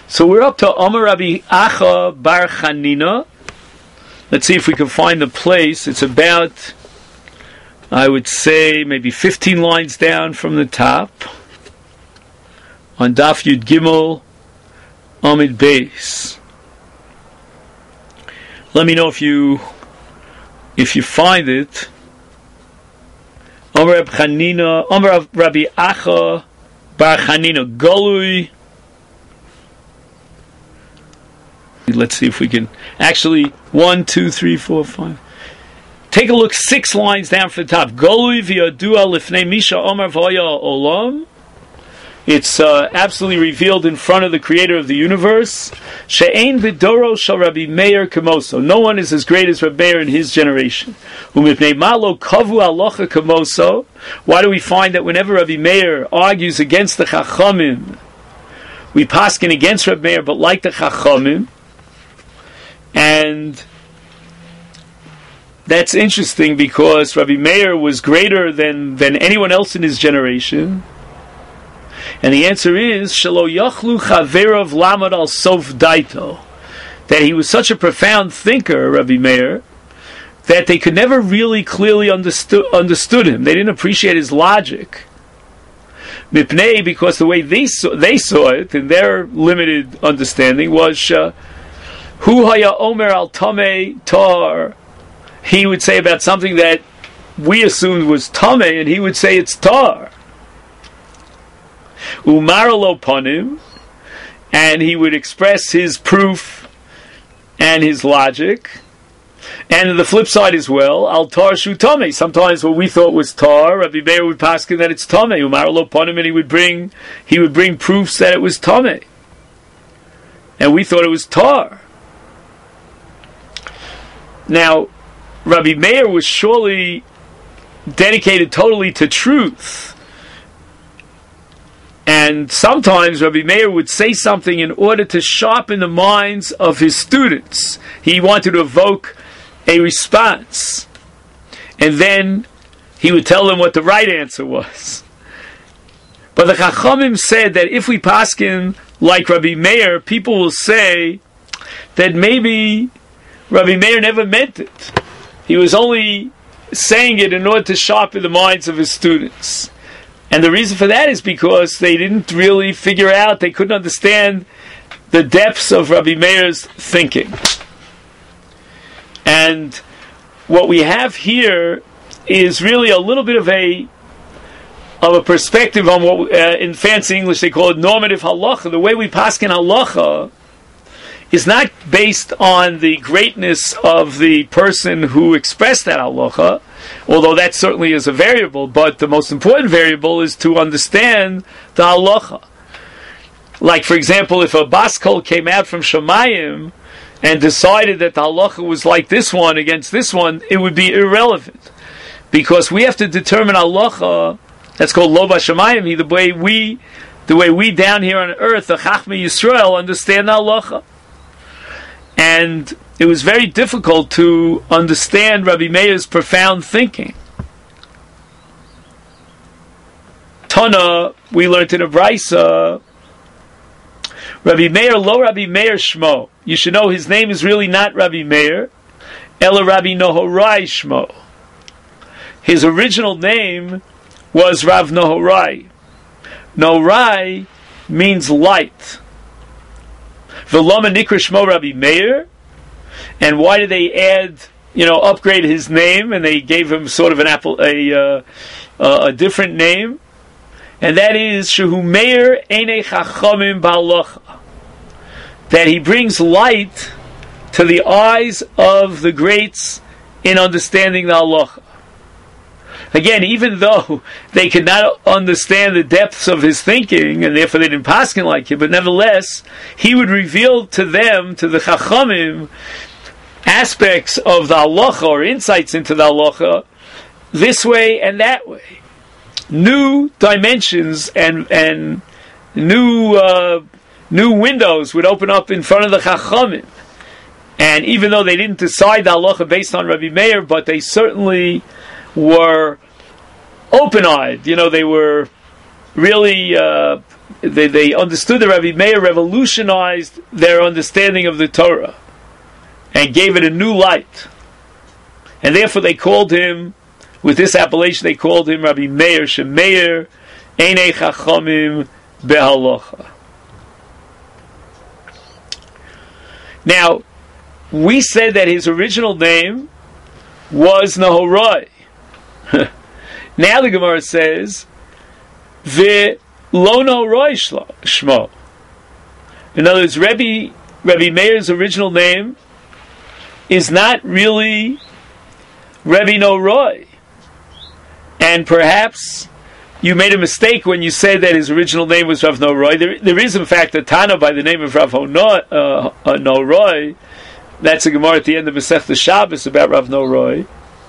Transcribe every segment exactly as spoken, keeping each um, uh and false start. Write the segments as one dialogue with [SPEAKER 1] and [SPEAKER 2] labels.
[SPEAKER 1] So we're up to Amar Rabbi Acha Bar Chanina. Let's see if we can find the place. It's about, I would say, maybe fifteen lines down from the top. On Daf Yud Gimel, Amid Beis. Let me know if you if you find it. Amar Rabbi Chanina, Amar Rabbi Acha Bar Chanina Golui. Let's see if we can actually one, two, three, four, five. Take a look six lines down from the top. Golui v'yadua lifnei Misha Omar v'haya olam. It's uh, absolutely revealed in front of the Creator of the universe. She'ein b'doro shel Rabbi Meir kamoso. No one is as great as Rabbi Meir in his generation. U'mipnei malo kavu halacha kamoso. Why do we find that whenever Rabbi Meir argues against the Chachamim, we paskin against Rabbi Meir, but like the Chachamim? And that's interesting because Rabbi Meir was greater than, than anyone else in his generation. And the answer is Shelo Yachlu Chaverav Lamad Al Sof Daito, that he was such a profound thinker, Rabbi Meir, that they could never really clearly understood understood him. They didn't appreciate his logic. Mipnei, because the way they saw, they saw it in their limited understanding was uh, Hu Haya Omer Al Tamei Tar. He would say about something that we assumed was Tamei, and he would say it's Tar. Umaralo Panim, and he would express his proof and his logic. And the flip side as well, Al Tar Shu Tamei. Sometimes what we thought was Tar, Rabbi Meir would paskin that it's Tamei. Umaralo Panim, and he would bring he would bring proofs that it was Tamei, and we thought it was Tar. Now, Rabbi Meir was surely dedicated totally to truth. And sometimes Rabbi Meir would say something in order to sharpen the minds of his students. He wanted to evoke a response. And then he would tell them what the right answer was. But the Chachamim said that if we paskin like Rabbi Meir, people will say that maybe Rabbi Meir never meant it. He was only saying it in order to sharpen the minds of his students. And the reason for that is because they didn't really figure out, they couldn't understand the depths of Rabbi Meir's thinking. And what we have here is really a little bit of a of a perspective on what, uh, in fancy English, they call it normative halacha. The way we paskin halacha is not based on the greatness of the person who expressed that halacha, although that certainly is a variable, but the most important variable is to understand the halacha. Like, for example, if a baskol came out from Shamayim and decided that the halacha was like this one against this one, it would be irrelevant. Because we have to determine halacha, that's called lo b'shamayim, the way we, the way we down here on earth, the Chachmei Yisrael, understand the halacha. And it was very difficult to understand Rabbi Meir's profound thinking. Tana, we learned in a Brisa, Rabbi Meir, lo Rabbi Meir Shmo. You should know his name is really not Rabbi Meir, Ela Rabbi Nohorai Shmo. His original name was Rav Nohorai. Nohorai means light. V'lama nikra Shmo Rabbi Meir. And why did they add, you know, upgrade his name, and they gave him sort of an apple, a uh, uh, a different name, and that is Shehu Meir Einei Chachamim Ba'alacha, that he brings light to the eyes of the greats in understanding the halacha. Again, even though they could not understand the depths of his thinking, and therefore they didn't paskin like him, but nevertheless, he would reveal to them, to the Chachamim, aspects of the halacha, or insights into the halacha, this way and that way. New dimensions and and new uh, new windows would open up in front of the Chachamim. And even though they didn't decide the halacha based on Rabbi Meir, but they certainly were open-eyed. You know, they were really uh, they, they understood that Rabbi Meir revolutionized their understanding of the Torah and gave it a new light. And therefore they called him, with this appellation, they called him Rabbi Meir Shemeir Einei Chachamim Behalacha. Now, we said that his original name was Nahoroi. Now the Gemara says, Ve lo Nahoroi Shmo. In other words, Rabbi, Rabbi Meir's original name is not really Rabbi Nahoroi. And perhaps you made a mistake when you said that his original name was Rav Nahoroi. There, there is, in fact, a Tana by the name of Rav Hono, uh, uh, Nahoroi. That's a Gemara at the end of Masechta Shabbos about Rav Nahoroi.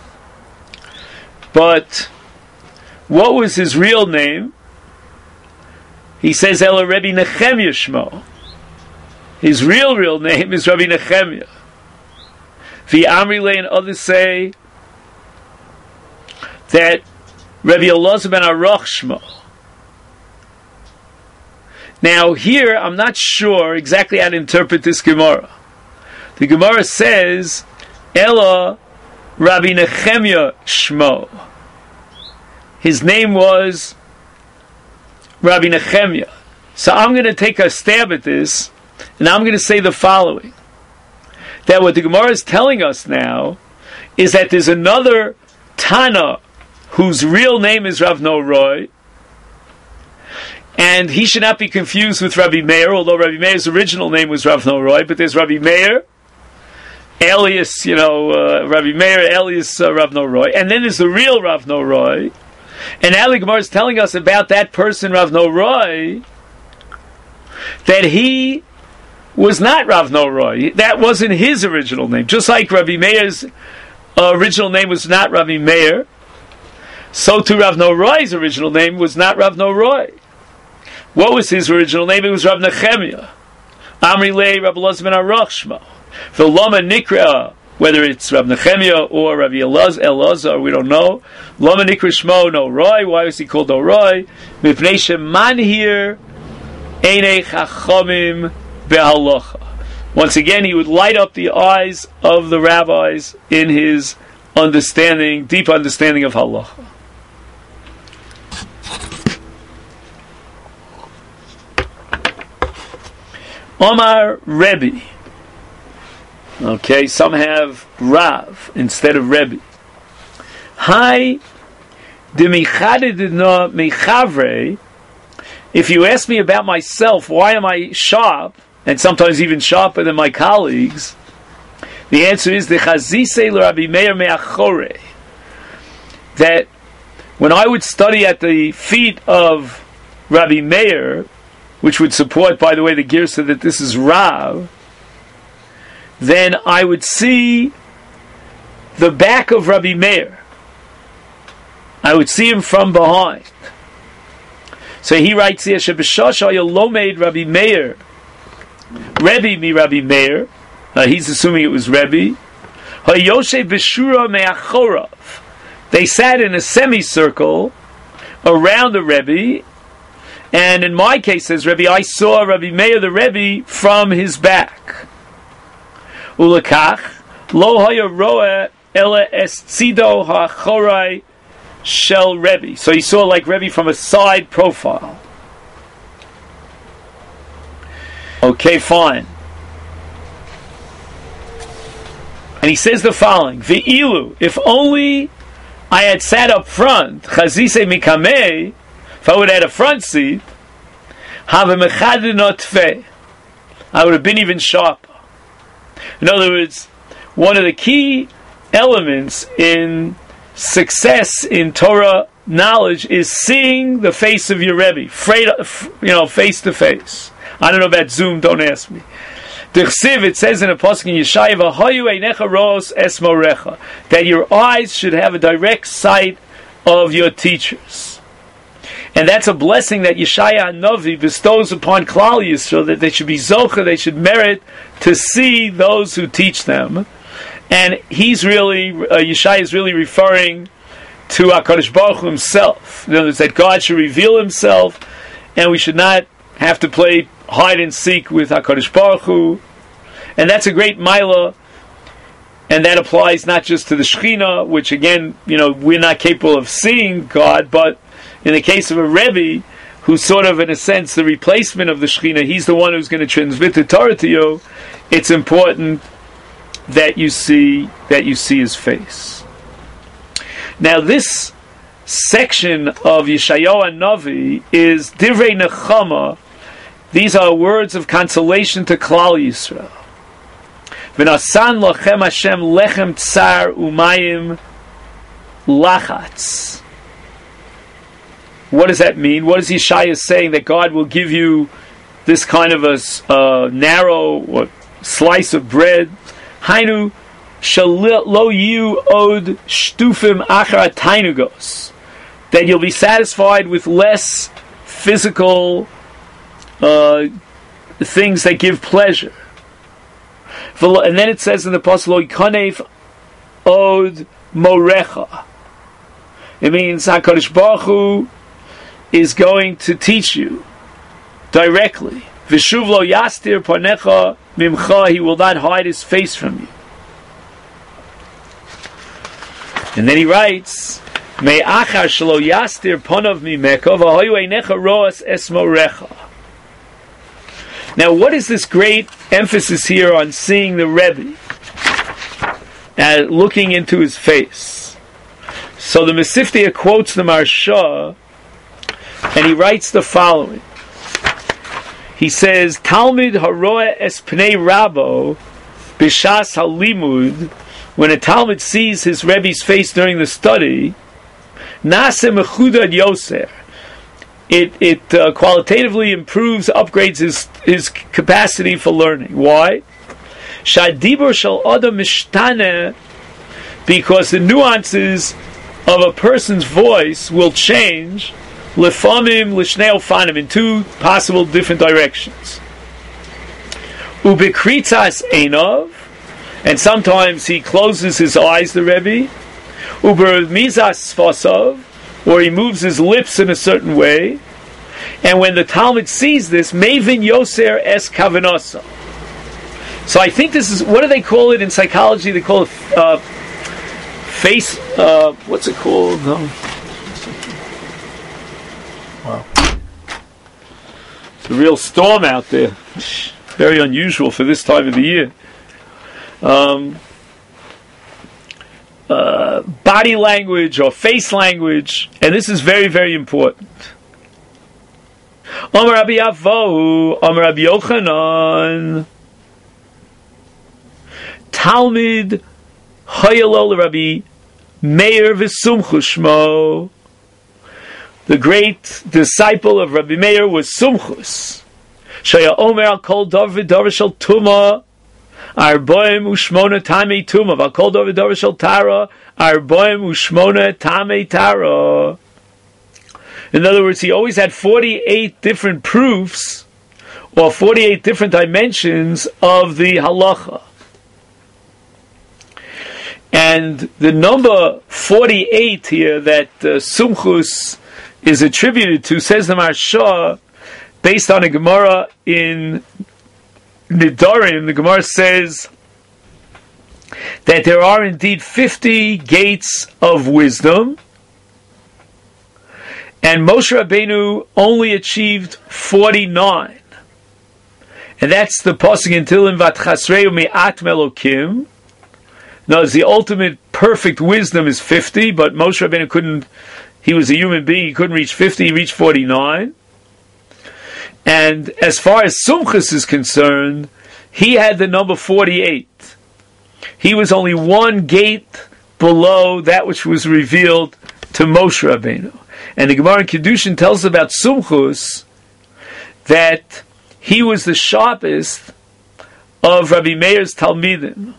[SPEAKER 1] But what was his real name? He says, Ela Rabbi Nechemya Shmo. His real, real name is Rabbi Nechemya. The Amrile and others say that Rabbi Elazar ben Aruch Shmo. Now here, I'm not sure exactly how to interpret this Gemara. The Gemara says, Ela Rabbi Nechemya Shmo. His name was Rabbi Nechemya. So I'm going to take a stab at this, and I'm going to say the following. That what the Gemara is telling us now is that there's another Tana whose real name is Rav Nahoroi, and he should not be confused with Rabbi Meir, although Rabbi Meir's original name was Rav Nahoroi, but there's Rabbi Meir, alias, you know, uh, Rabbi Meir, alias uh, Rav Nahoroi, and then there's the real Rav Nahoroi, and now the Gemara is telling us about that person, Rav Nahoroi, that he was not Rav Nahoroi. That wasn't his original name. Just like Rabbi Meir's uh, original name was not Rabbi Meir, so too Rav Nahoroi's original name was not Rav Nahoroi. What was his original name? It was Rav Nechemya. Amri lei Rabbi Elazar ben Aruch Shmo. V'lama nikra, whether it's Rav Nechemya or Rabbi Elazar, we don't know. Lama nikra Shmo Nahoroi. Why was he called Nahoroi? Mipnei shemanhir einei chachamim behalacha. Once again, he would light up the eyes of the rabbis in his understanding, deep understanding of halacha. Omar Rebbe. Okay, some have Rav instead of Rebbe. Hi, de michadedna mechavre. If you ask me about myself, why am I sharp, and sometimes even sharper than my colleagues? The answer is the chazise l'Rabbi Meir me'achore. That when I would study at the feet of Rabbi Meir, which would support, by the way, the girsa that this is Rav, then I would see the back of Rabbi Meir. I would see him from behind. So he writes here, Shebeshashaya lomeid Rabbi Meir, Rebbe mi Rabbi Meir. Uh, he's assuming it was Rebbe. Hayoshe b'shura me'achorav. They sat in a semicircle around the Rebbe, and in my case, says Rebbe, I saw Rabbi Meir the Rebbe from his back. Ulakach lo haya roa ela es tzido ha'achorai shel Rebbe. So he saw like Rebbe from a side profile. Okay, fine. And he says the following: Ve'ilu, if only I had sat up front, chazise mikamei, if I would have had a front seat, have a mechadinot, I would have been even sharper. In other words, one of the key elements in success in Torah knowledge is seeing the face of your Rebbe, you know, face to face. I don't know about Zoom, don't ask me. It says in a pasuk in Yeshaya, that your eyes should have a direct sight of your teachers. And that's a blessing that Yeshaya Hanavi bestows upon Klal Yisrael, that they should be zocher, they should merit to see those who teach them. And he's really, uh, Yeshaya is really referring to HaKadosh Baruch Hu himself. In other words, that God should reveal himself, and we should not have to play hide and seek with HaKadosh Baruch Hu, and that's a great milah, and that applies not just to the Shekhinah, which again, you know, we're not capable of seeing God, but in the case of a Rebbe, who's sort of, in a sense, the replacement of the Shekhinah, he's the one who's going to transmit the Torah to you, it's important that you see that you see his face. Now, this section of Yeshayahu Navi is Divrei Nechama. These are words of consolation to Klal Yisrael. V'nasan lochem Hashem lechem tsar umayim lachatz. What does that mean? What is Yeshaya saying? That God will give you this kind of a uh, narrow or slice of bread. Hainu shelo yu od shtufim achar tainugos. That you'll be satisfied with less physical uh, things that give pleasure. And then it says in the Pasuk, Lo yikanev od morecha. It means HaKadosh Baruch Hu is going to teach you directly. V'shuv lo yastir panecha mimcha. He will not hide his face from you. And then he writes, Me'achar shelo yastir panav mimeka v'hoyu einecha roas es morecha. Now, what is this great emphasis here on seeing the Rebbe and looking into his face? So the Mesiftia quotes the Maharsha, and he writes the following. He says, Talmid haroeh es pnei Rabbo b'shas halimud. When a Talmud sees his Rebbe's face during the study, nase mechudad yoser. It it uh, qualitatively improves, upgrades his his capacity for learning. Why? Shadibur shel adam mishtane, because the nuances of a person's voice will change. Lefamim lishnei ofanim, in two possible different directions. Ubekritzas einov, and sometimes he closes his eyes, the Rebbe. Ubermizas sfasov, or he moves his lips in a certain way. And when the Talmud sees this, Mevin Yoser es Kavanasa. So I think this is, what do they call it in psychology? They call it uh, face, uh, what's it called? No. Wow. It's a real storm out there. Very unusual for this time of the year. Um, uh, body language or face language, and this is very, very important. Amar Rabbi Avohu, Amar Rabbi Yochanan, Talmid Hayalol Rabbi Meir v'Sumchu Shmo. The great disciple of Rabbi Meir was Sumchus. Shaya Omer al Kol David Davar Shel Tuma Arboim Ushmona Tamei Tuma Al Kol David Davar Shel Tara Arboim Ushmona Tamei Tara. In other words, he always had forty-eight different proofs or forty-eight different dimensions of the halacha. And the number forty-eight here that uh, Sumchus is attributed to, says the Maharsha, based on a Gemara in Nidarim, the Gemara says that there are indeed fifty gates of wisdom, and Moshe Rabbeinu only achieved forty-nine. And that's the pasuk in Tehillim, Vatchasreu me'at melokim. Now, the ultimate perfect wisdom is fifty, but Moshe Rabbeinu couldn't, he was a human being, he couldn't reach fifty, he reached forty-nine. And as far as Sumchus is concerned, he had the number forty-eight. He was only one gate below that which was revealed to Moshe Rabbeinu. And the Gemara in Kedushin tells about Sumchus that he was the sharpest of Rabbi Meir's Talmidim.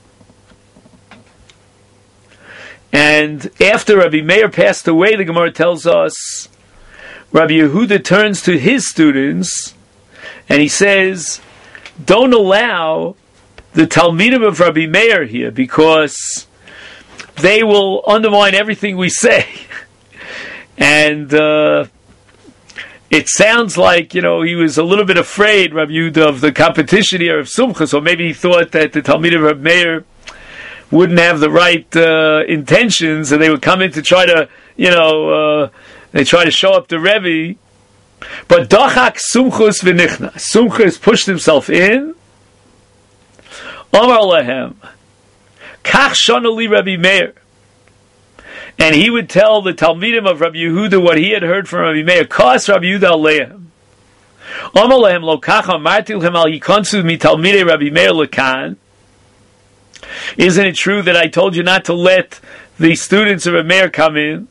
[SPEAKER 1] And after Rabbi Meir passed away, the Gemara tells us, Rabbi Yehuda turns to his students and he says, don't allow the Talmidim of Rabbi Meir here, because they will undermine everything we say. And uh, it sounds like, you know, he was a little bit afraid, Rabbi Yehuda, of the competition here of Sumchus, or maybe he thought that the Talmid of Rabbi Meir wouldn't have the right uh, intentions, and they would come in to try to, you know, uh, they try to show up the Rebbe. But Dachak Sumchus v'nichna. Sumchus pushed himself in. Omar lehem, Kach shana li Rabbi Meir. And he would tell the Talmidim of Rabbi Yehuda what he had heard from Rabbi Meir. Kas Rabbi Yehuda alehem. Omar lehem lo kach amarti lehem al yikonsu mi Talmidei Rabbi Meir lekan. Isn't it true that I told you not to let the students of Rabbi Meir come in?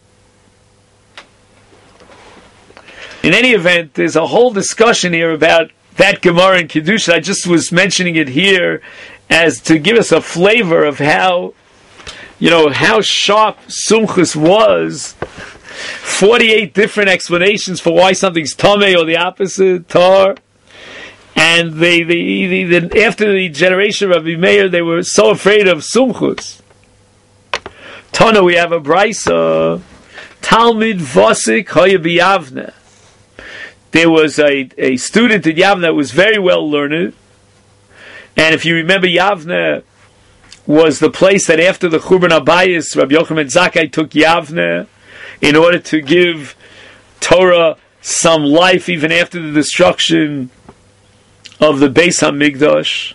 [SPEAKER 1] In any event, there's a whole discussion here about that Gemara in Kedusha. I just was mentioning it here as to give us a flavor of how, you know, how sharp Sumchus was. forty-eight different explanations for why something's Tomei or the opposite, Tar. And they, they, they, they, after the generation of Rabbi Meir, they were so afraid of Sumchus. Tana, we have a Brisa, Talmid Vosik Hoya B'Yavne. There was a, a student in Yavne that was very well learned. And if you remember, Yavne was the place that after the Churban Abayis, Rabbi Yochanan Zakkai took Yavne in order to give Torah some life even after the destruction of the Beis HaMikdash.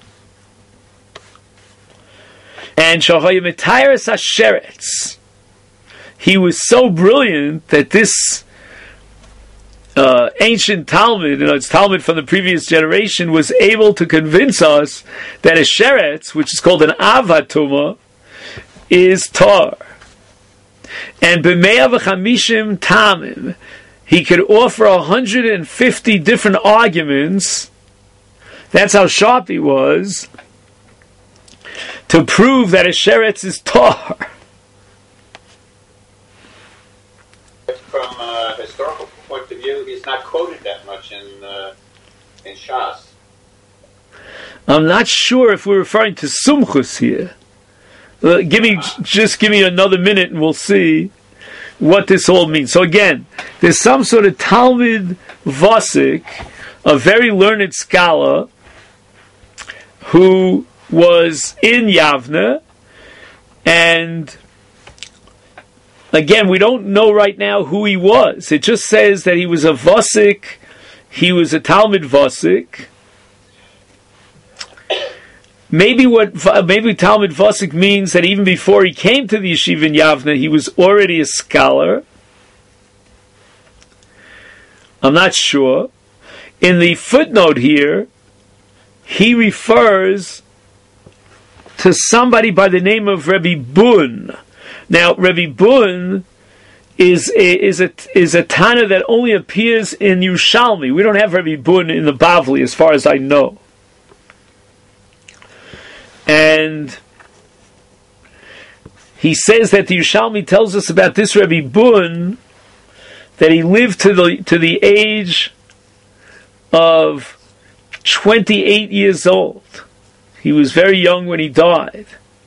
[SPEAKER 1] And Shahaya Mitayras HaSheretz, he was so brilliant that this Uh, ancient Talmud, you know, it's Talmud from the previous generation, was able to convince us that a sheretz, which is called an avatuma, is tar. And b'meya v'chamishim tamim, he could offer one hundred fifty different arguments, that's how sharp he was, to prove that a sheretz is tar.
[SPEAKER 2] From a historical point of view, he's not quoted that much in uh, in Shas.
[SPEAKER 1] I'm not sure if we're referring to Sumchus here. Uh, give me uh, just give me another minute, and we'll see what this all means. So again, there's some sort of Talmid Vosik, a very learned scholar, who was in Yavne, and again, we don't know right now who he was. It just says that he was a Vosik, he was a Talmid Vosik. Maybe what maybe Talmid Vosik means that even before he came to the yeshiva in Yavne, he was already a scholar. I'm not sure. In the footnote here, he refers to somebody by the name of Rebbe Bun. Now, Rebbe Bun is a, is a is a Tana that only appears in Yerushalmi. We don't have Rebbe Bun in the Bavli, as far as I know. And he says that the Yerushalmi tells us about this Rebbe Bun, that he lived to the to the age of twenty-eight years old. He was very young when he died.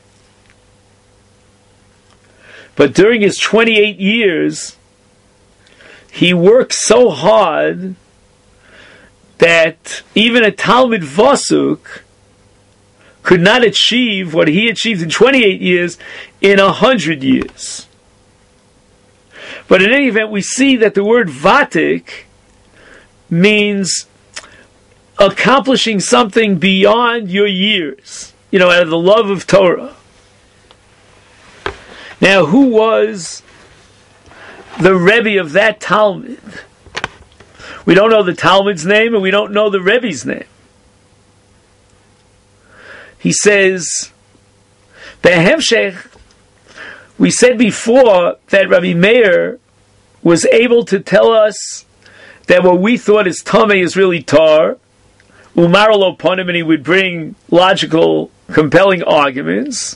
[SPEAKER 1] But during his twenty-eight years, he worked so hard that even a Talmid Vosuk could not achieve what he achieved in twenty-eight years in one hundred years. But in any event, we see that the word Vatik means accomplishing something beyond your years, you know, out of the love of Torah. Now, who was the Rebbe of that Talmud? We don't know the Talmud's name, and we don't know the Rebbe's name. He says, Behemshech, we said before that Rabbi Meir was able to tell us that what we thought is Tomei is really Tar, Umar lo ponim, and he would bring logical, compelling arguments.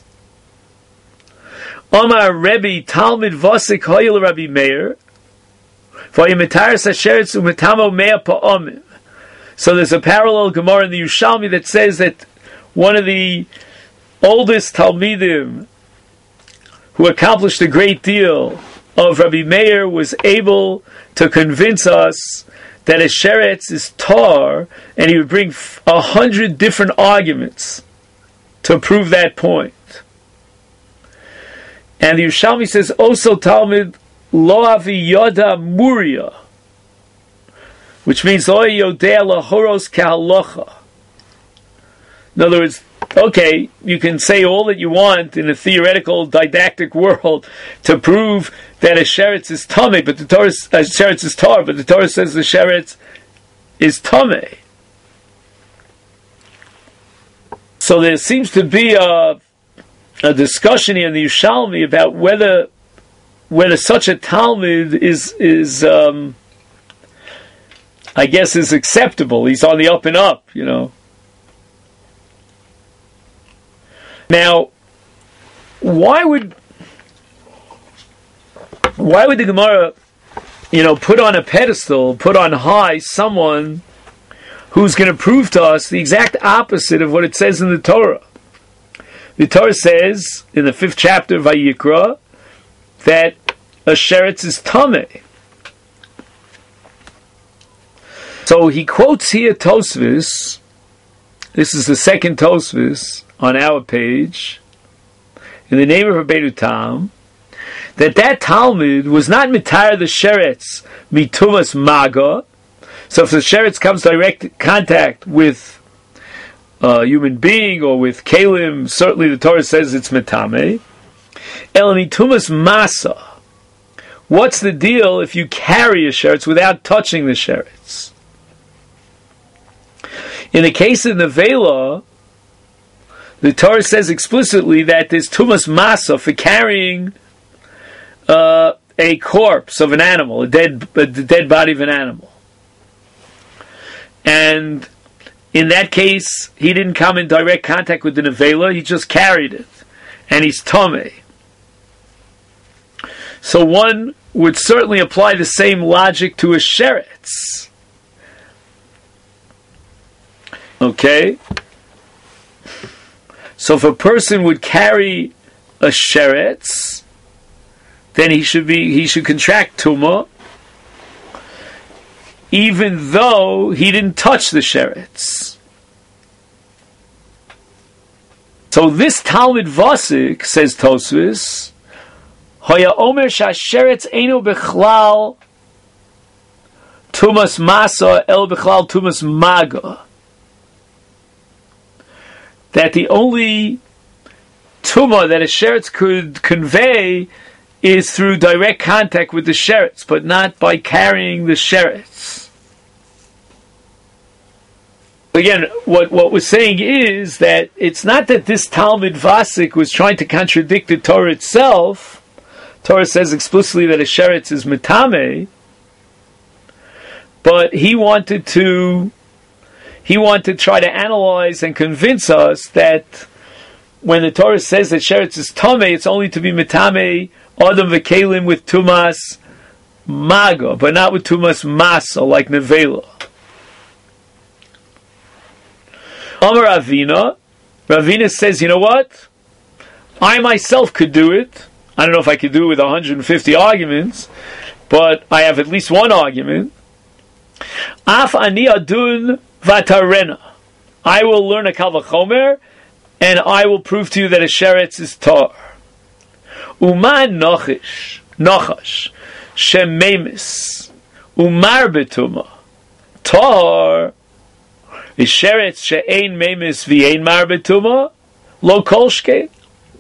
[SPEAKER 1] Omar Rebbe Talmid Vosik Hoyel Rabbi Meir, Vayimitaris Hasheretz Umetamo Mea Pa'omim. So there's a parallel Gemara in the Yerushalmi that says that one of the oldest Talmidim who accomplished a great deal of Rabbi Meir was able to convince us that a sheretz is tar, and he would bring a hundred different arguments to prove that point. And the Yerushalmi says, also Talmud lo avi yoda muria, which means lo yodea lahoros kahalocha. In other words, okay, you can say all that you want in a theoretical, didactic world to prove that a sheretz is tameh, but the Torah, a sheretz is tar, but the Torah says the sheretz is tameh. So there seems to be a, a discussion here in the Yerushalmi about whether whether such a Talmud is is um, I guess is acceptable. He's on the up and up, you know. Now, why would why would the Gemara, you know, put on a pedestal, put on high someone who's going to prove to us the exact opposite of what it says in the Torah? The Torah says in the fifth chapter of Vayikra that a sheretz is tameh. So he quotes here Tosfos. This is the second Tosfos on our page, in the name of Rabbeinu Tam, that that Talmud was not mitar the sheretz mitumas maga. So if the sheretz comes direct contact with a human being or with kalim, certainly the Torah says it's mitame. El mitumas masa. What's the deal if you carry a sheretz without touching the sheretz? In the case of nevela, the Torah says explicitly that there's tumas masa for carrying uh, a corpse of an animal, a dead, a dead body of an animal. And in that case, he didn't come in direct contact with the nevela, he just carried it. And he's tameh. So one would certainly apply the same logic to a sheretz. Okay? So if a person would carry a sheretz, then he should be he should contract tumah, even though he didn't touch the sheretz. So this Talmud Vasik, says Tosfos, Hoya Omer Shasheretz Eino Bechlal Tumas Masa El Bechlal Tumas Maga. That the only tumah that a sheretz could convey is through direct contact with the sheretz, but not by carrying the sheretz. Again, what, what we're saying is that it's not that this Talmud Vasik was trying to contradict the Torah itself. Torah says explicitly that a sheretz is mitame, but he wanted to He wanted to try to analyze and convince us that when the Torah says that sheretz is tameh, it's only to be mitame adam v'kelim with tumas maga, but not with tumas masa like nevela. Amar Ravina, Ravina says, you know what? I myself could do it. I don't know if I could do it with one hundred fifty arguments, but I have at least one argument. Af ani adun Vatarena. I will learn a Kal Vachomer, and I will prove to you that a sheretz is tar. Uman nochish, nochash, shememis, umar betuma, tar, is sheretz she'ein memis v'ein mar betuma, lo kolshke.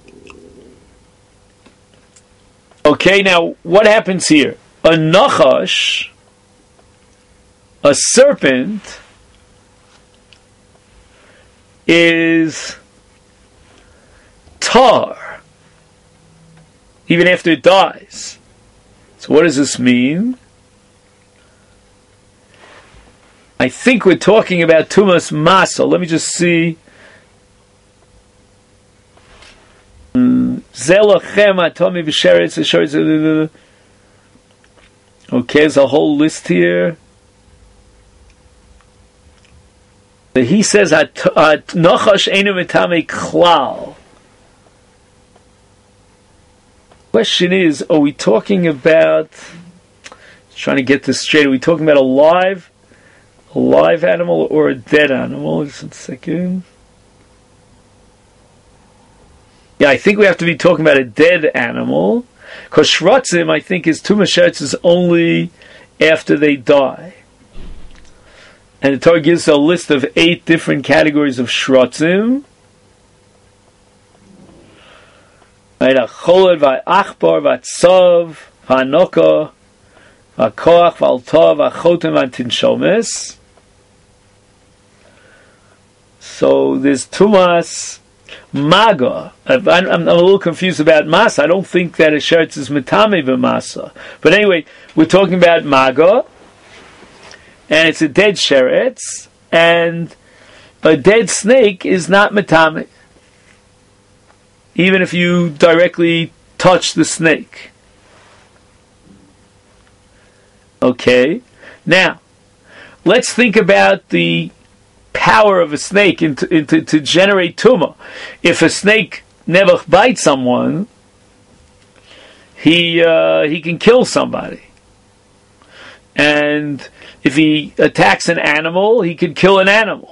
[SPEAKER 1] Okay, now, what happens here? A nochash, a serpent, is tar, even after it dies. So what does this mean? I think we're talking about tumas masa. Let me just see. Zelachem atomi v'sheretz v'sheretz. Okay, there's a whole list here. He says, Nochash einu mitame klal. Question is, are we talking about, trying to get this straight, are we talking about a live, a live animal or a dead animal? Just a second. Yeah, I think we have to be talking about a dead animal, because shrotzim, I think, is Tumah Sheretz is only after they die. And the Torah gives a list of eight different categories of shrotzim. Right, Acholad, Va'achbar, Va'tzav, Va'anoka, Va'koach, Va'altav, Va'chotem, Va'tinshomes. So there's Tumas Maga. I'm, I'm, I'm a little confused about Masa. I don't think that a sheretz is Metame b'Masa. But anyway, we're talking about Maga, and it's a dead sheretz, and a dead snake is not Metame, even if you directly touch the snake. Okay? Now, let's think about the power of a snake into, into to generate tumah. If a snake never bites someone, he uh, he can kill somebody. And if he attacks an animal, he could kill an animal.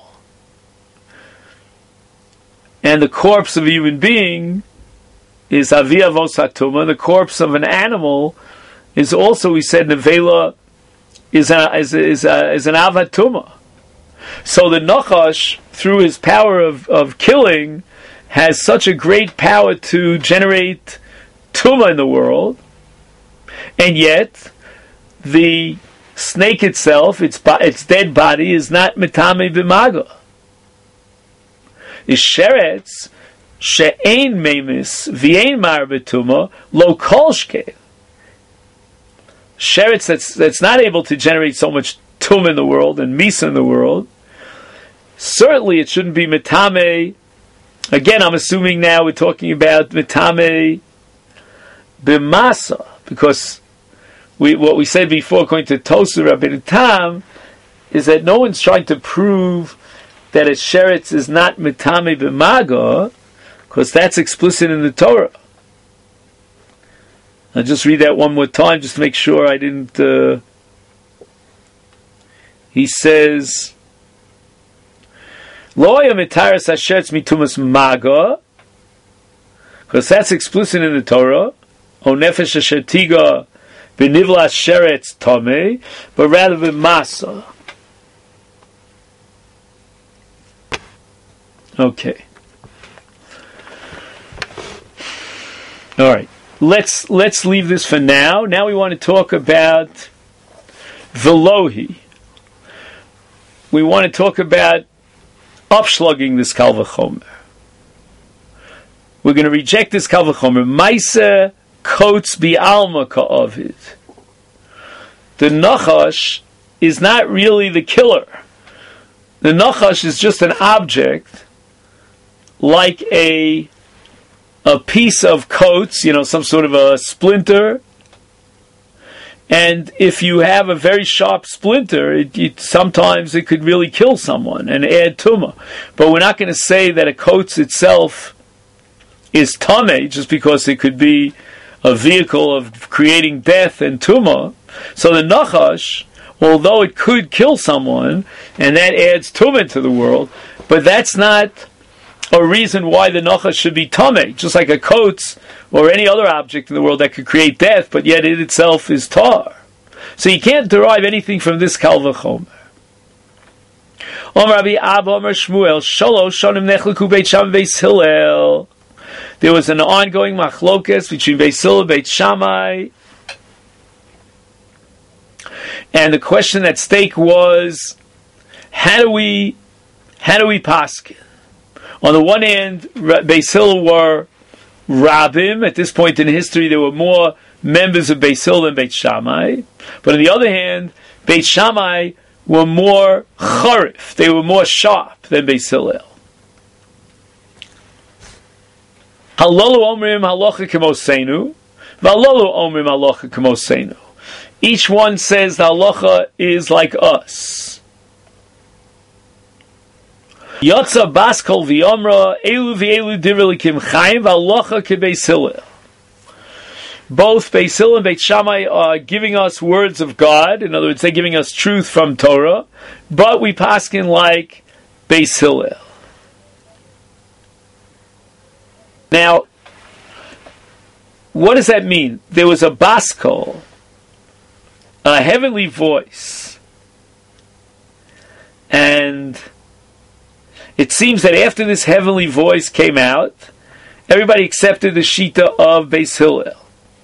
[SPEAKER 1] And the corpse of a human being is avi avos hatumah. The corpse of an animal is also, we said, nevela is a, is a, is, a, is an avat tumah. So the Nachash, through his power of, of killing, has such a great power to generate tumah in the world, and yet the snake itself, its its dead body, is not metame b'maga. Is sheretz she'ein memis v'ein mar b'tumah lo kol shkein. Sheretz that's that's not able to generate so much tumah in the world and misa in the world. Certainly, it shouldn't be metame. Again, I'm assuming now we're talking about metame b'masa, because we what we said before, according to Tosu Rabbeinu Tam, is that no one's trying to prove that a sheretz is not metame b'maga, because that's explicit in the Torah. I'll just read that one more time, just to make sure I didn't. Uh, he says, Lo mitaras hasheretz mitumas maga, because that's explicit in the Torah. O nefesh asher tiga b'nivlas sheretz tamei, but rather b'masa. Okay. All right. Let's let's leave this for now. Now we want to talk about velohi. We want to talk about upslugging this kal v'chomer. We're going to reject this kal v'chomer. Maisa kotes bi'alma ka'avid. The nachash is not really the killer. The nachash is just an object, like a a piece of coats, you know, some sort of a splinter. And if you have a very sharp splinter, it, it, sometimes it could really kill someone and add tumah. But we're not going to say that a coats itself is tameh just because it could be a vehicle of creating death and tumah. So the nachash, although it could kill someone, and that adds tumah to the world, but that's not a reason why the nachash should be tameh, just like a coats or any other object in the world that could create death, but yet it itself is tar. So you can't derive anything from this kal v'chomer. Omer Rabbi Abba, Omer Shmuel, Shalosh Shonim Nechleku Beit Shammai Beis Hillel. There was an ongoing machlokes between Beis Hillel and Beit Shammai, and the question at stake was, how do we, how do we paskin? On the one hand, Beis Hillel were Rabbim. At this point in history, there were more members of Beis Hillel than Beit Shammai. But on the other hand, Beit Shammai were more charif. They were more sharp than Beis Hillel. Halolu omrim halacha k'moseinu, v'halolu omrim halacha k'moseinu. Each one says the halacha is like us. Yotza baskol v'yomra elu v'elu divrelikim chayim v'halacha k'beis Hillel. both Beis Hillel and Beit Shammai are giving us words of God. In other words, they're giving us truth from Torah, but we paskin like Beis Hillel. Now, what does that mean? There was a baskol, a heavenly voice, and it seems that after this heavenly voice came out, everybody accepted the shita of Beis Hillel.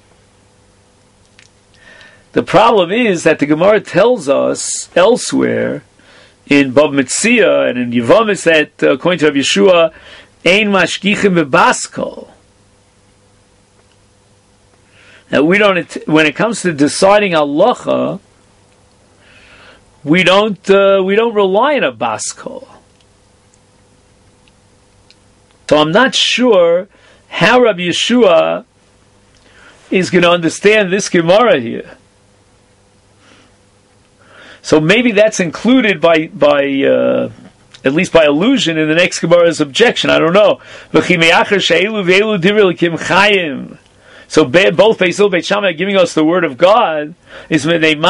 [SPEAKER 1] The problem is that the Gemara tells us elsewhere in Bava Metzia and in Yevamis that uh, according to Rav Yeshua, ein mashgichim bebaskol. Now we don't. When it comes to deciding halacha, we don't. Uh, we don't rely on a baskol. So I'm not sure how Rabbi Yeshua is going to understand this Gemara here. So maybe that's included by by uh, at least by allusion in the next Gemara's objection. I don't know. So both Beis Hillel and Beit Shammai are giving us the word of God. Is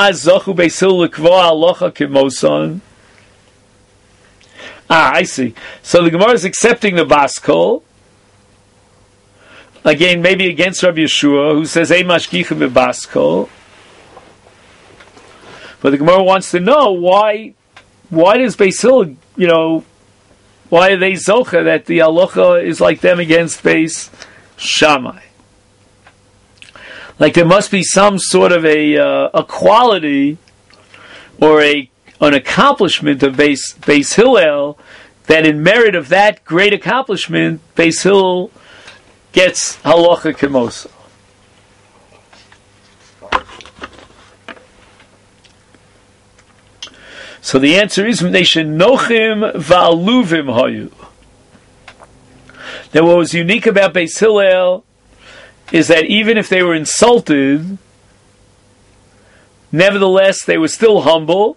[SPEAKER 1] Ah, I see. So the Gemara is accepting the baskol. Again, maybe against Rabbi Yeshua, who says, Ei mashgichim bebaskol. But the Gemara wants to know why why does Beis Hillel, you know, why are they zocha that the halacha is like them against Beis Shammai? Like there must be some sort of a uh, a quality or a an accomplishment of Beis, Beis Hillel that in merit of that great accomplishment, Beis Hillel gets halacha kemosa. So the answer is nochim va'aluvim hayu. Now what was unique about Beis Hillel is that even if they were insulted, nevertheless they were still humble.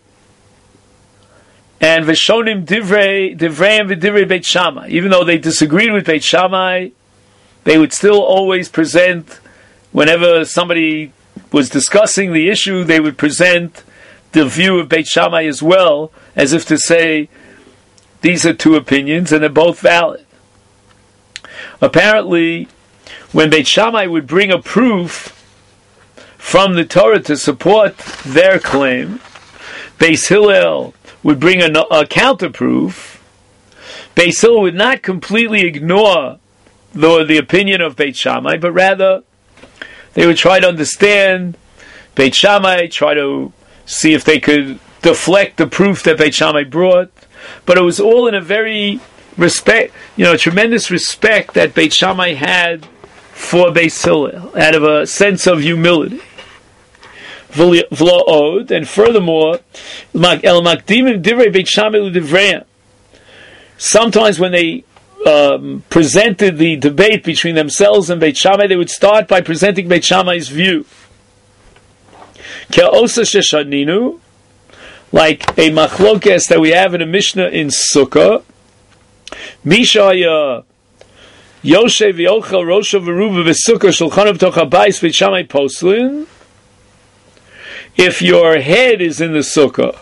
[SPEAKER 1] And v'shonim divrei divreim v'divrei Beit Shammai. Even though they disagreed with Beit Shammai, they would still always present, whenever somebody was discussing the issue, they would present the view of Beit Shammai as well, as if to say, these are two opinions and they're both valid. Apparently, when Beit Shammai would bring a proof from the Torah to support their claim, Beis Hillel would bring a, a counterproof. Beis Hillel would not completely ignore the, the opinion of Beit Shammai, but rather they would try to understand Beit Shammai, try to see if they could deflect the proof that Beit Shammai brought. But it was all in a very respect, you know, tremendous respect that Beit Shammai had for Beis Hillel, out of a sense of humility. And furthermore, sometimes when they um, presented the debate between themselves and Beit Shammai, they would start by presenting Beit Shammai's view. Like a machlokes that we have in a Mishnah in Sukkah. Mishaya Yoshev Yochel Rosha Veruba V'Sukkah Shulchan B'Toch Habayis Beit Shammai Poslin. If your head is in the sukkah,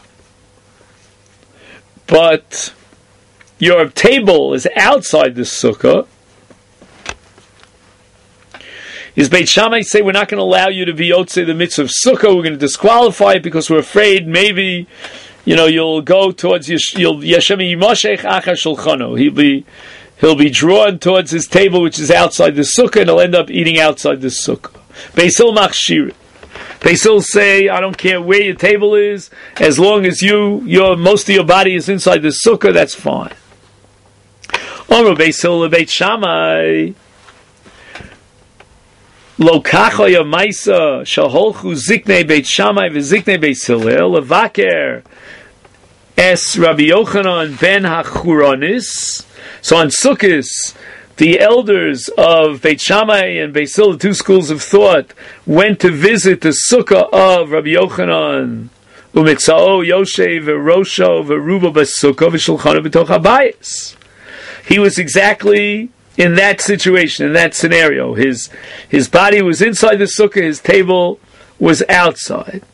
[SPEAKER 1] but your table is outside the sukkah, is Beit Shammai say we're not going to allow you to be yotzei the mitzvah of sukkah? We're going to disqualify it because we're afraid maybe, you know, you'll go towards you'll Yashemi Yimoshech Achar Shulchano. He'll be he'll be drawn towards his table which is outside the sukkah, and he'll end up eating outside the sukkah. Beis Hillel machshir. Beis Hillel say, I don't care where your table is, as long as you, your most of your body is inside the sukkah, that's fine. Omru Beis Hillel Beit Shammai Lo kacha yamaisa shaholchu ziknei Beit Shammai v'ziknei Beis Hillel levaker es Rabbi Yochanan ben Hachuronis. So on Sukkos, the elders of Beit Shammai and Beis Hillel, the two schools of thought, went to visit the sukkah of Rabbi Yochanan. Umitzao Yoshev v'Rosho v'Ruba b'Sukkah v'Shulchano b'Toch Habayis. He was exactly in that situation, in that scenario. His his body was inside the sukkah, his table was outside.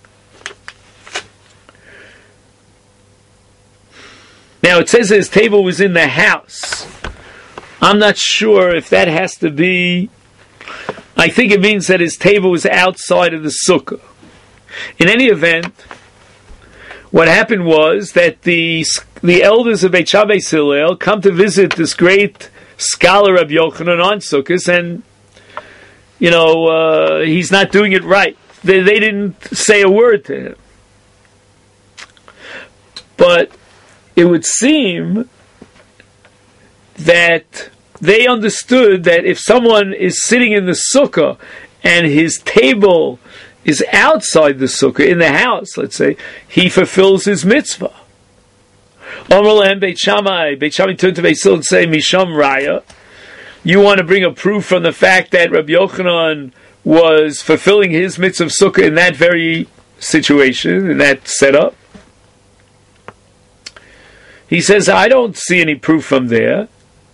[SPEAKER 1] Now it says that his table was in the house. I'm not sure if that has to be... I think it means that his table was outside of the sukkah. In any event, what happened was that the the elders of Beit Shammai Hillel come to visit this great scholar Rabbi Yochanan on Sukkot, and you know uh, he's not doing it right. They, they didn't say a word to him, but it would seem that they understood that if someone is sitting in the sukkah and his table is outside the sukkah, in the house, let's say, he fulfills his mitzvah. Omer Beit Shammai, Beit Shammai turned to Beit Hillel and say, Misham Raya, you want to bring a proof from the fact that Rabbi Yochanan was fulfilling his mitzvah of sukkah in that very situation, in that setup? He says, I don't see any proof from there.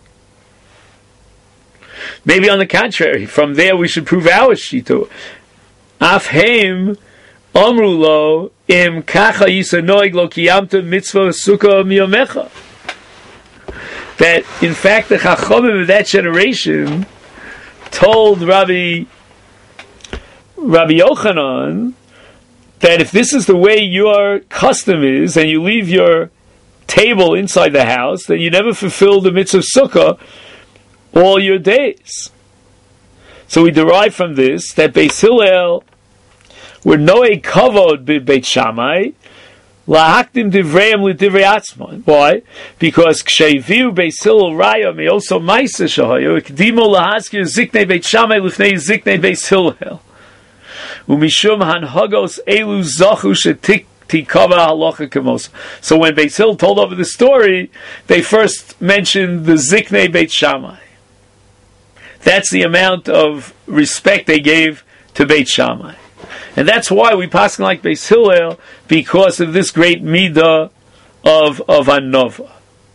[SPEAKER 1] Maybe on the contrary, from there we should prove our shita. Afheim omru lo im kacha yisanoig lo kiyamta mitzvah sukkah miyomecha. That in fact the chachamim of that generation told Rabbi Rabbi Yochanan that if this is the way your custom is, and you leave your table inside the house, then you never fulfill the mitzvah sukkah all your days. So we derive from this that Beis Hillel were noe kavod Beit Shammai lahakdim divreim lidivrei atzmon. Why? Because ksheviu Beis Hillel raya me also ma'aser shahayu ikdimo lahaskir ziknei Beit Shammai lifnei ziknei Beis Hillel umishum hanhagos elu zachu shetik. So when Beis Hillel told over the story, they first mentioned the Ziknei Beit Shammai. That's the amount of respect they gave to Beit Shammai. And that's why we pass like Beis Hillel, because of this great midah of, of Anova.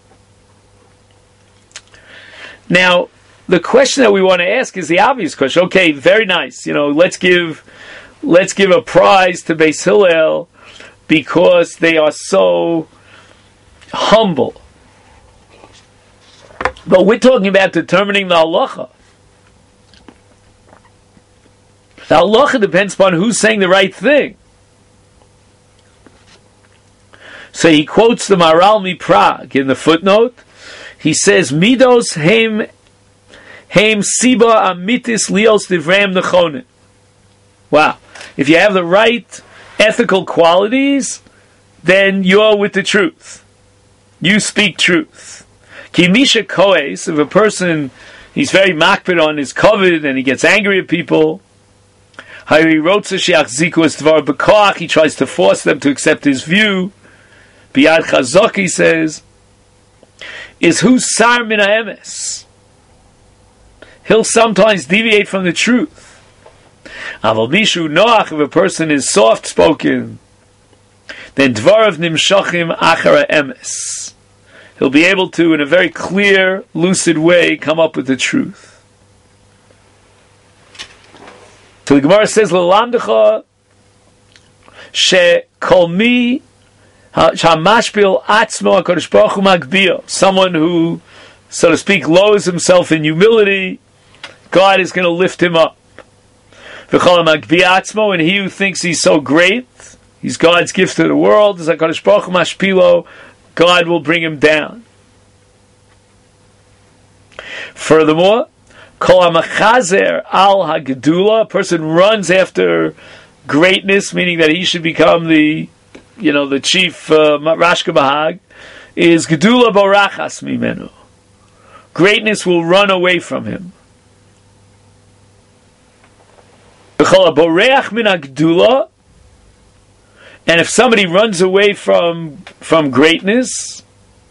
[SPEAKER 1] Now, the question that we want to ask is the obvious question. Okay, very nice. You know, let's give let's give a prize to Beis Hillel because they are so humble. But we're talking about determining the halacha. The halacha depends upon who's saying the right thing. So he quotes the Maharal MiPrague in the footnote. He says, Midos heim heim siba amitis lios divram nechonim. Wow. If you have the right ethical qualities, then you're with the truth. You speak truth. Ki misha koes, if a person, he's very makpid on his covet and he gets angry at people, he tries to force them to accept his view. Biad Chazok, he says, is who's sar min ha'emes. He'll sometimes deviate from the truth. Aval mishu noach, if a person is soft-spoken, then dvarav nimshachim achar ha'emes. He'll be able to, in a very clear, lucid way, come up with the truth. So the Gemara says, L'lamdecha she kol mi ha'mashpil atzmo HaKadosh Baruch Hu magbiyah. Someone who, so to speak, lowers himself in humility, God is going to lift him up. V'chol ha'magbiyah atzmo, and he who thinks he's so great, he's God's gift to the world, is HaKadosh Baruch Hu mashpilo, God will bring him down. Furthermore, Kol ha'machazer al ha'gedula, a person runs after greatness, meaning that he should become the, you know, the chief uh, Rashka Bahag, is gedula borachas mimenu. Greatness will run away from him. Kol ha'boreach min ha'gedula, and if somebody runs away from from greatness,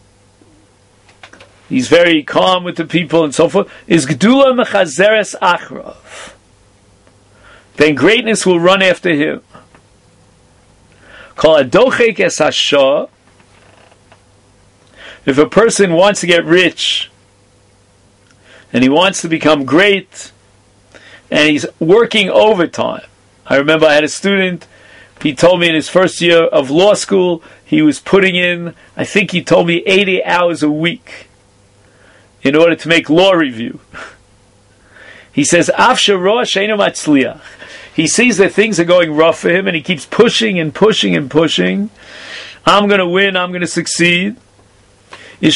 [SPEAKER 1] he's very calm with the people and so forth, is gedula mechazeres achrav. Then greatness will run after him. Kol hadochek es hashah. If a person wants to get rich and he wants to become great, and he's working overtime. I remember I had a student, he told me in his first year of law school, he was putting in, I think he told me eighty hours a week in order to make law review. He says, he sees that things are going rough for him, and he keeps pushing and pushing and pushing. I'm going to win, I'm going to succeed. It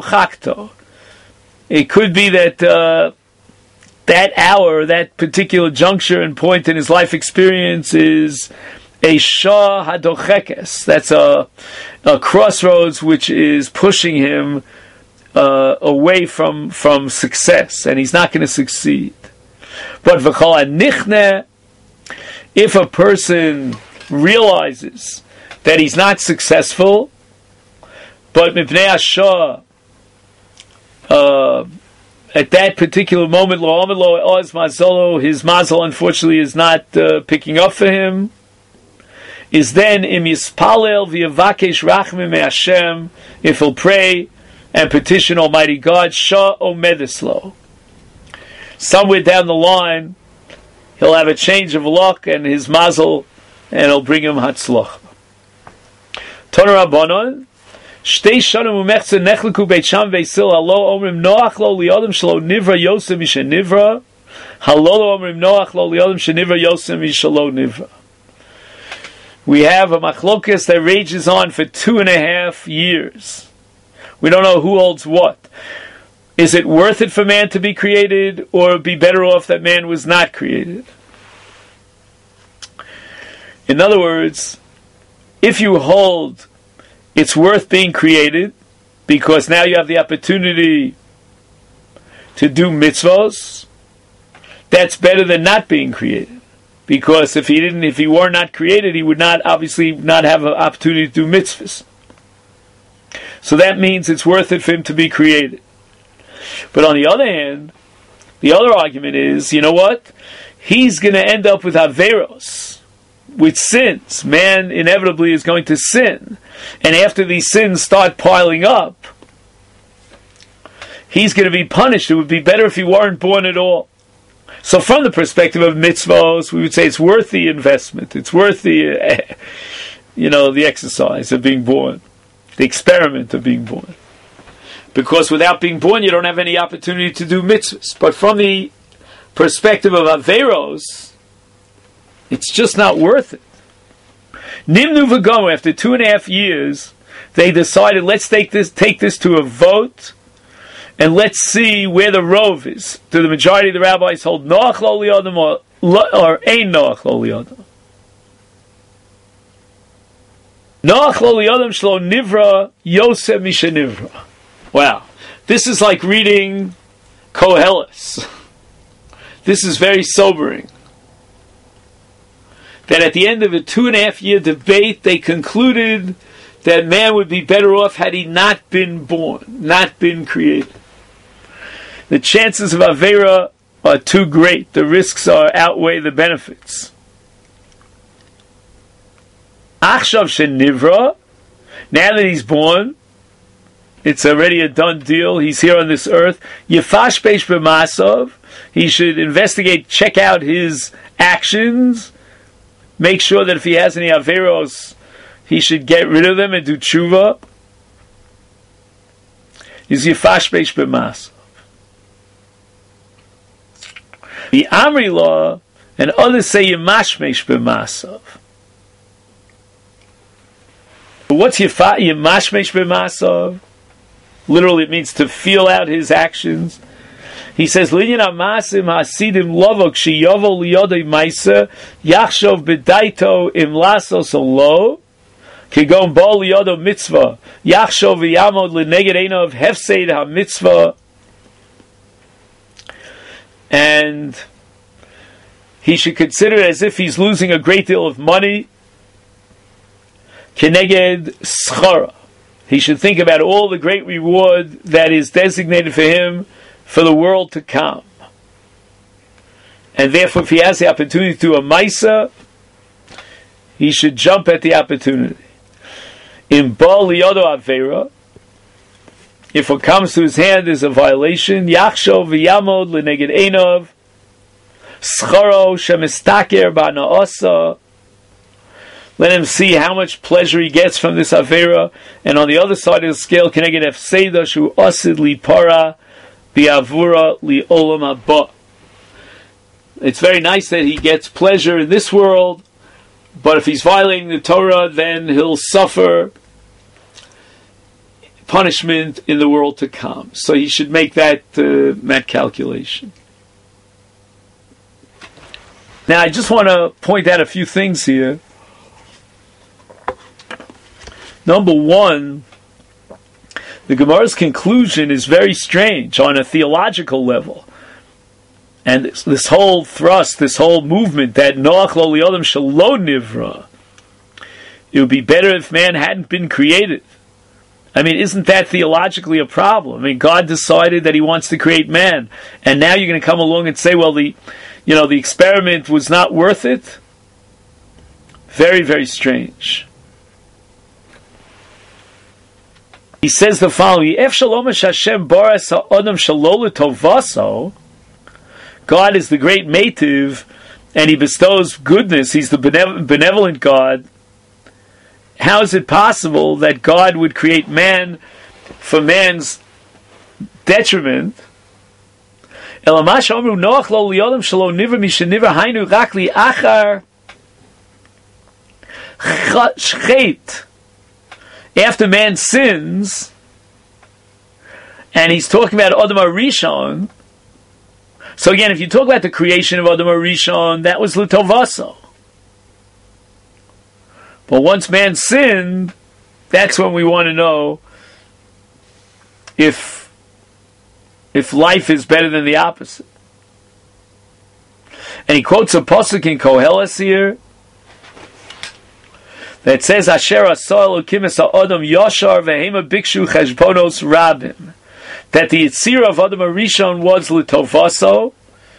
[SPEAKER 1] could be that uh, that hour, that particular juncture and point in his life experience is a shah hadochekes. That's a, a crossroads which is pushing him uh, away from, from success, and he's not going to succeed. But v'chol hanichne, if a person realizes that he's not successful, but mipnei hashah, uh, at that particular moment, lo amid lo oz mazolo, his mazel unfortunately is not uh, picking up for him, is then im yispalel v'yavakesh rachmim me'Hashem, if he'll pray and petition Almighty God, shah omedeslo. Somewhere down the line, he'll have a change of luck and his mazel, and it'll bring him hatzloch. Toner Rabbanon, Shtei Shanim Umechze Nechleku Beit Sham Veisil Halo Omrim Noach Lo Liodem Shelo Nivra Yosem Mishe Nivra Halo Omrim Noach Lo Liodem Shenivra Yosem Mishe Lo Nivra. We have a machlokas that rages on for two and a half years. We don't know who holds what. Is it worth it for man to be created, or be better off that man was not created? In other words, if you hold it's worth being created because now you have the opportunity to do mitzvahs, that's better than not being created. Because if he didn't, if he were not created, he would not obviously not have an opportunity to do mitzvahs. So that means it's worth it for him to be created. But on the other hand, the other argument is, you know what? He's going to end up with averos, with sins. Man inevitably is going to sin. And after these sins start piling up, he's going to be punished. It would be better if he weren't born at all. So from the perspective of mitzvahs, we would say it's worth the investment. It's worth the, uh, you know, the exercise of being born. The experiment of being born. Because without being born, you don't have any opportunity to do mitzvahs. But from the perspective of averos, it's just not worth it. Nimnu v'gomu, after two and a half years, they decided, let's take this take this to a vote, and let's see where the rove is. Do the majority of the rabbis hold noach lo liodam or, or ein noach lo liodam? Noach lo liodam shlo nivra yosem mishe nivra. Wow. This is like reading Koheles. This is very sobering. That at the end of a two and a half year debate, they concluded that man would be better off had he not been born, not been created. The chances of Avera are too great. The risks are outweigh the benefits. Achshav shenivra, now that he's born, it's already a done deal. He's here on this earth. Yefash peish b'masav. He should investigate, check out his actions, make sure that if he has any averos, he should get rid of them and do tshuva. He's yefash peish b'masav. The Amri law and others say yemashmesh b'masav. What's yemashmesh b'masav? Literally, it means to feel out his actions. He says, "Linyan amasim hasidim lovok sheyovo liyodei ma'aser yachshov bedaito im lasos alo kigon bo liyodo mitzvah yachshov v'yamod leneged einov hefseid ha mitzvah." And he should consider it as if he's losing a great deal of money. Keneged schara. He should think about all the great reward that is designated for him for the world to come. And therefore, if he has the opportunity to do a maisa, he should jump at the opportunity. In Baal Liyodo Avera, if what comes to his hand is a violation, Yachshov v'yamod l'neged einov, scharo shemistaker ba'na'asa. Let him see how much pleasure he gets from this avera, and on the other side of the scale, keneged efseda shu asid li para bi'avura li olam haba. It's very nice that he gets pleasure in this world, but if he's violating the Torah, then he'll suffer punishment in the world to come. So he should make that uh, that calculation. Now, I just want to point out a few things here. Number one, the Gemara's conclusion is very strange on a theological level. And this, this whole thrust, this whole movement that Noach lo li'olam shelo nivra, it would be better if man hadn't been created. I mean, isn't that theologically a problem? I mean, God decided that He wants to create man, and now you're going to come along and say, well, the, you know, the experiment was not worth it? Very, very strange. He says the following: Ef shalomesh Hashem baras ha'adam shelo l'tovaso. God is the great Meitiv, and He bestows goodness. He's the benevolent God. How is it possible that God would create man for man's detriment? Elamash omru Noach lo li'olam shelo nivra mishenivra hainu rak li'achar chet. After man sins, and he's talking about Adam HaRishon. So again, if you talk about the creation of Adam HaRishon, that was l'tovaso. But once man sinned, that's when we want to know if if life is better than the opposite. And he quotes a pasuk in Koheles here that says, "Asher asa'el ukimis ha'adam yashar vehema bikshu cheshbonos rabim." That the Yitzira of Adam HaRishon was l'tovaso,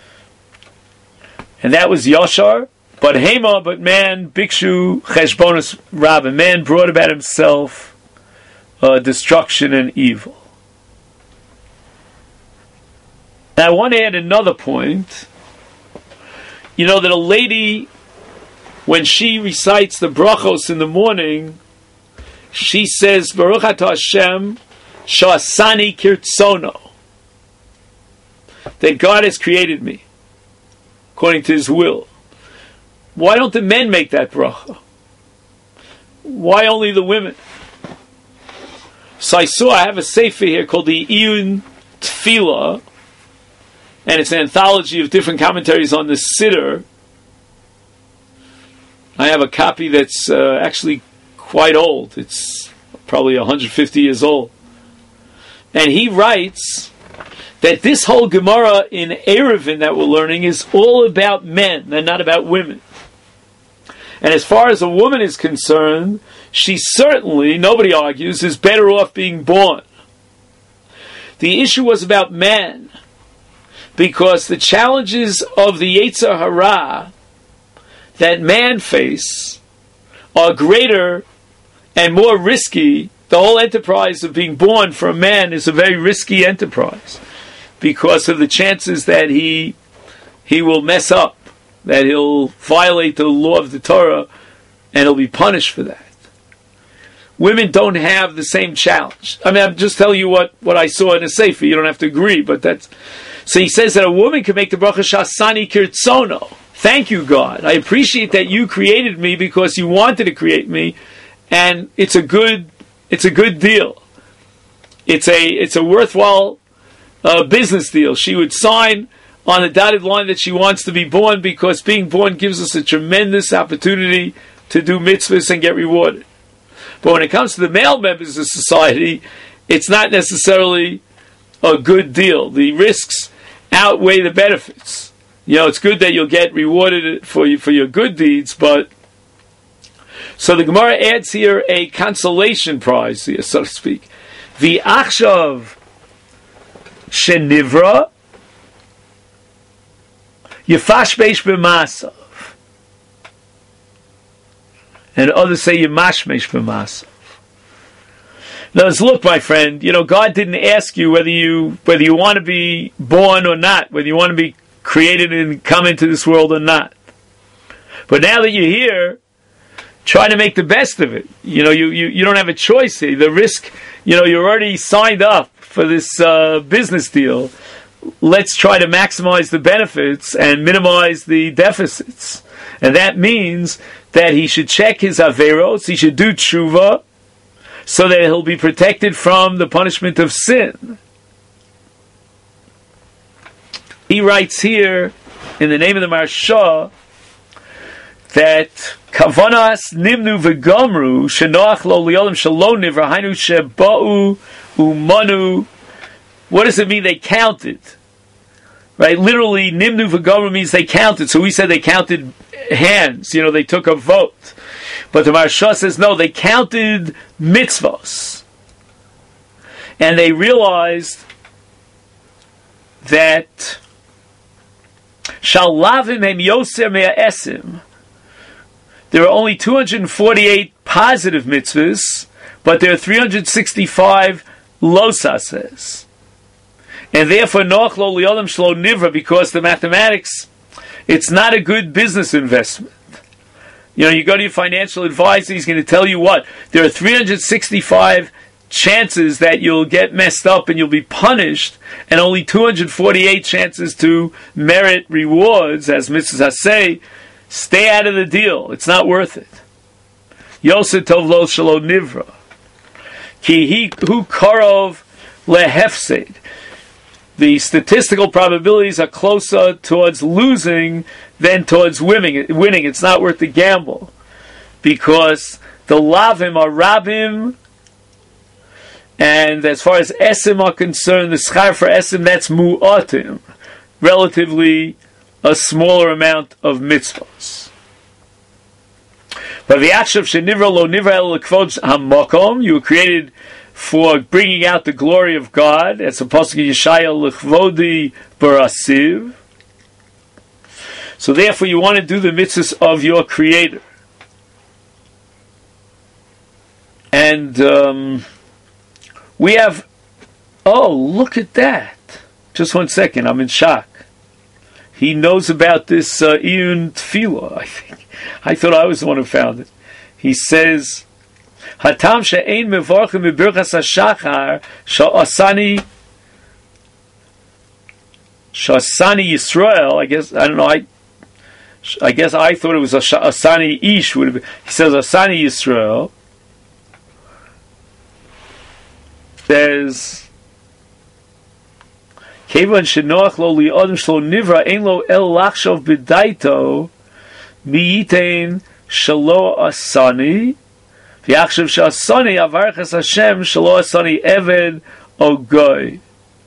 [SPEAKER 1] and that was yashar. But Hema, but man, Bikshu Cheshbonos Rabba, man brought about himself uh, destruction and evil. Now I want to add another point. You know that a lady, when she recites the brachos in the morning, she says, Baruch atah Hashem, Sha'asani kirtsono. That God has created me, according to His will. Why don't the men make that bracha? Why only the women? So I saw, I have a sefer here called the Iyun Tefillah, and it's an anthology of different commentaries on the Siddur. I have a copy that's uh, actually quite old. It's probably one hundred fifty years old. And he writes that this whole Gemara in Eruvin that we're learning is all about men and not about women. And as far as a woman is concerned, she certainly, nobody argues, is better off being born. The issue was about man, because the challenges of the Yetzer Hara that man face are greater and more risky. The whole enterprise of being born for a man is a very risky enterprise, because of the chances that he he will mess up, that he'll violate the law of the Torah, and he'll be punished for that. Women don't have the same challenge. I mean, I'm just telling you what, what I saw in a sefer. You don't have to agree, but that's... So he says that a woman can make the bracha Sha'asani kirtsono. Thank you, God. I appreciate that you created me because you wanted to create me, and it's a good, it's a good deal. It's a, it's a worthwhile uh, business deal. She would sign on the dotted line that she wants to be born, because being born gives us a tremendous opportunity to do mitzvahs and get rewarded. But when it comes to the male members of society, it's not necessarily a good deal. The risks outweigh the benefits. You know, it's good that you'll get rewarded for you, for your good deeds, but... So the Gemara adds here a consolation prize here, so to speak. V'achshav shenivra Yefashmesh b'masav. And others say Yemashmesh b'masav. Now, look, my friend, you know, God didn't ask you whether you whether you want to be born or not, whether you want to be created and come into this world or not. But now that you're here, try to make the best of it. You know, you, you, you don't have a choice here. The risk, you know, you're already signed up for this uh, business deal. Let's try to maximize the benefits and minimize the deficits. And that means that he should check his averos, he should do tshuva, so that he'll be protected from the punishment of sin. He writes here, in the name of the Maharsha, that kavanas nimnu v'gamru shenoach lo li'olam shelo nivra hainu sheba'u umanu. What does it mean they counted? Right, literally nimnu v'gamru means they counted. So we said they counted hands, you know, they took a vote. But the Maharsha says no, they counted mitzvos. And they realized that shalavim hem yoser me'esim. There are only two hundred forty-eight positive mitzvahs, but there are three hundred sixty-five losases. And therefore, noach lo li'olam shelo nivra, because the mathematics, it's not a good business investment. You know, you go to your financial advisor, he's going to tell you what? There are three hundred sixty-five chances that you'll get messed up and you'll be punished, and only two hundred forty-eight chances to merit rewards, as mitzvahs say. Stay out of the deal. It's not worth it. Yosef tov lo shelo nivra. Ki hi hu karov lehefsed. The statistical probabilities are closer towards losing than towards winning. Winning. It's not worth the gamble. Because the lavim are rabim, and as far as esim are concerned, the schar for esim, that's mu'atim. Relatively a smaller amount of mitzvahs. But v'yakshav shenivra lo nivra el l'kvod hamakom, you were created for bringing out the glory of God. That's a pasuk in Yeshaya, l'kvodi barasiv. So therefore you want to do the mitzvahs of your Creator. And um, we have, oh, look at that. Just one second, I'm in shock. He knows about this uh, Iyun Tefillah, I think. I thought I was the one who found it. He says, Hatam she'ein mevorchim b'birchas hashachar sha'asani sha'asani Yisrael. I guess, I don't know, I I guess I thought it was a sha'asani ish. Would have been. He says asani Yisrael. There's Kevan shenoach lo li'odem shlo nivra ein lo el lachshov b'daito mi'itein shalo asani v'yachshav sh'asani avarchas Hashem shalo asani eved o goy.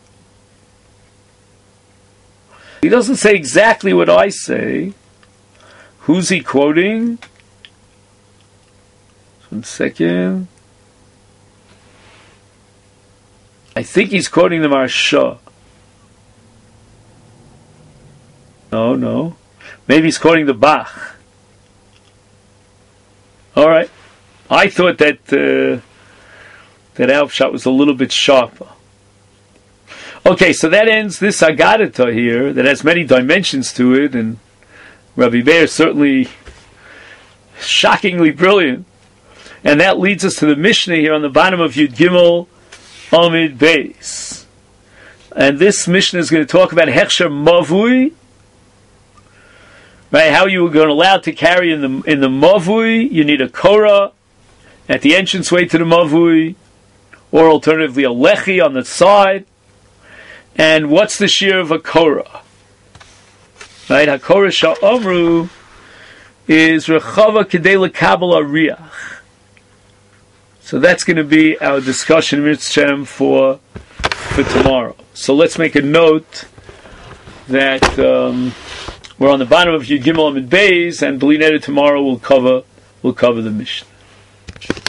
[SPEAKER 1] He doesn't say exactly what I say. Who's he quoting? One second. I think he's quoting the Maharsha. No, no. Maybe he's quoting the Bach. All right. I thought that uh, that Alpshot was a little bit sharper. Okay, so that ends this Agadata here that has many dimensions to it, and Rabbi Meir is certainly shockingly brilliant. And that leads us to the Mishnah here on the bottom of Yud Gimel Amid Beis. And this Mishnah is going to talk about Hechsher Mavui, right? How you were going to allow to carry in the in the Mavui. You need a Korah at the entranceway to the Mavui, or alternatively a Lechi on the side. And what's the shear of a Korah? Right? HaKorah Sha'omru is Rechava Kedei L'Kabel Ariach. So that's going to be our discussion, Mitzvah, for for tomorrow. So let's make a note that um, we're on the bottom of Yud Gimel Amid Beis, and B'li Neder tomorrow we'll cover we'll cover the Mishnah.